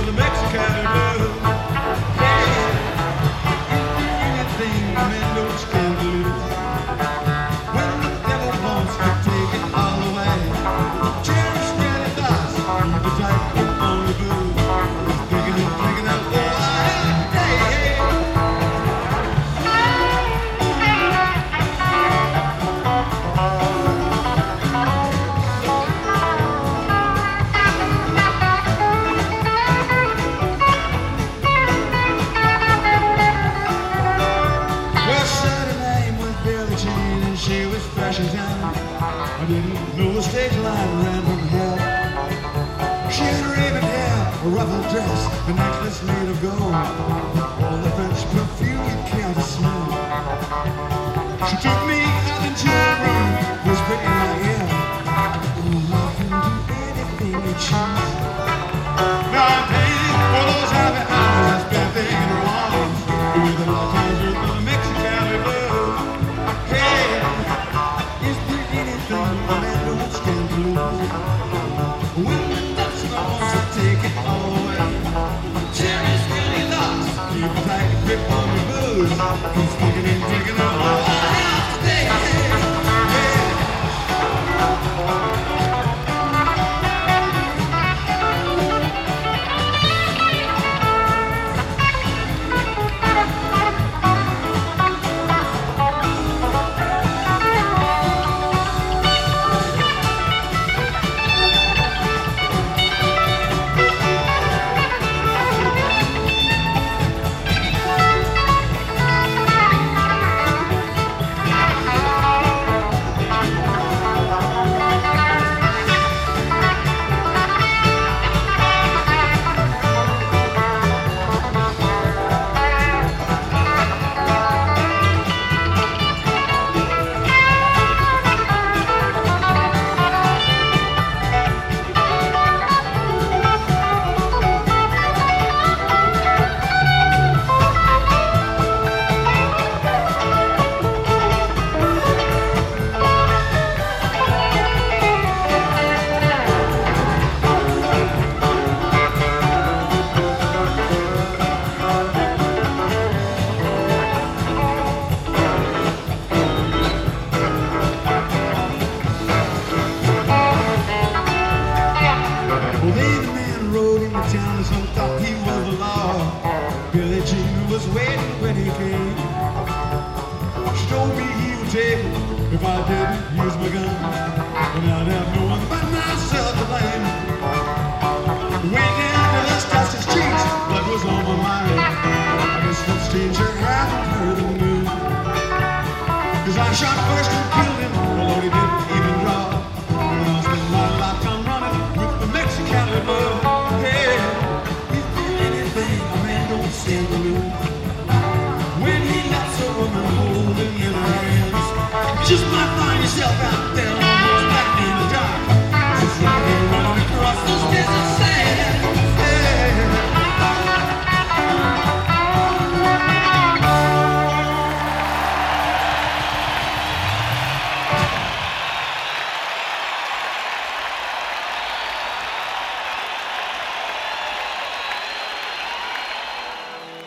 with the Mexican blues. Yeah, anything a man knows can lose. When the devil wants to take it all away, cherish when it does. Keep it tight, keep on the booze. Thinking out the she was fresh as down. I didn't know the stage line ran from hell. She had raven hair, a ruffled dress, a necklace made of gold, all the French perfume you can't smell. She took me out into a room, whispering in my ear, oh, I can do anything you choose. Now I'm paying for those happy hours I spent thinking her arms, with the all times with the Mexican blues. Hey, is there anything a man knows can lose? When the dust wants to take it all away, cherish really lost, keep a tight grip on the booze. He's thinking and drinking all out today. Town, and some thought he was the law. Billie Jean was waiting when he came. She told me he would take it if I didn't use my gun, and I'd have no one but myself to blame. Way down to the dusty streets, blood was on my mind. I guess some stranger hadn't heard of the news, 'cause I shot first and killed him, although he didn't even draw. And I spent my lifetime running with the Mexican blues. Stand alone when he lets a woman hold him in her hands. You just might find yourself out